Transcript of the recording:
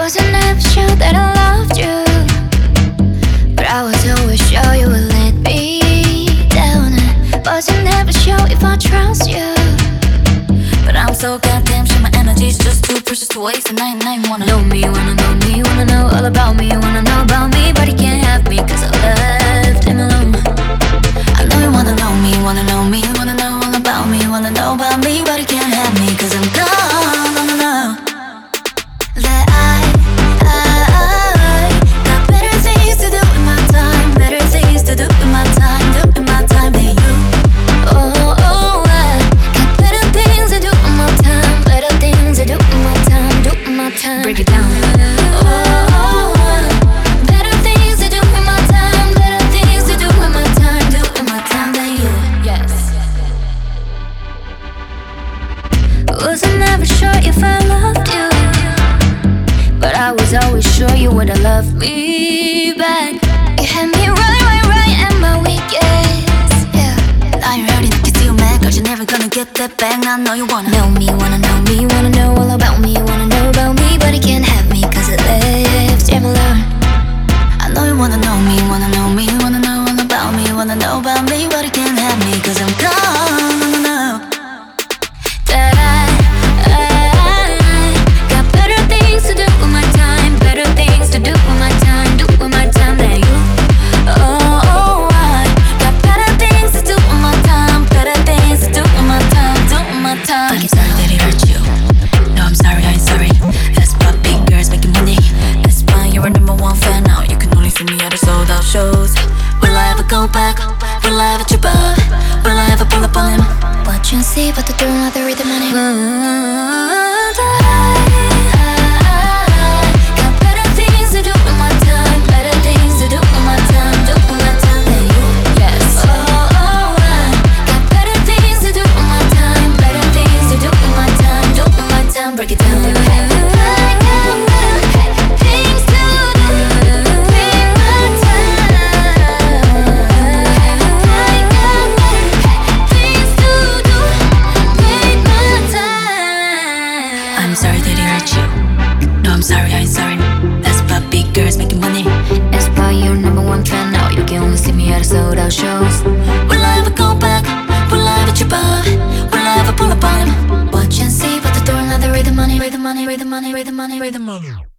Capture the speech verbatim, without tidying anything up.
Wasn't ever sure that I loved you, but I was always sure you would let me down. I wasn't ever sure if I trust you, but I'm so goddamn sure my energy's just too precious to waste. And I ain't, I ain't wanna know me, wanna know me, wanna know all about me, wanna know about me, but he can't have me cause I left him alone. I know you wanna know me, wanna know me, wanna know all about me, wanna know about me, but he can't have me cause I'm gone, no, no, no. That I, I, I got better things to do with my time, better things to do with my time, do with my time than you. Oh, oh, I got better things to do with my time, better things to do with my time, do with my time. Break it down. Oh, oh, better things to do with my time, better things to do with my time, do with my time than you. Yes. Wasn't never sure if I loved you, but I was always sure you would've loved me back. You had me right, right, right at my weakest, yeah. Now you're hurting, you feel mad cause you're never gonna get that back. I know you wanna know me, wanna know me, wanna know all about me, wanna know about me, but he can't have me cause it left him alone. I know you wanna know me, wanna know me, wanna know all about me, wanna know about me, but he can't have me cause I'm gone, no, no, no. That I shows. Will I ever go back? Will I ever trip up? Will I ever pull up on him? Watch and see, but they're doing all the rhythm on him. Got better things to do with my time, better things to do with my time, do with my time than you. Yes. Oh, oh, I got better things to do with my time, better things to do with my time, do with my time. Break it down. I'm sorry that it hurt you. No, I'm sorry, I ain't sorry. That's about big girls making money. That's why you're number one fan now. You can only see me at sold out shows. Will I ever go back? Will I ever trip up? Will I ever pull up on him? Watch and see, but they're throwing out the rhythm money, rhythm money, rhythm money, rhythm money, rhythm money.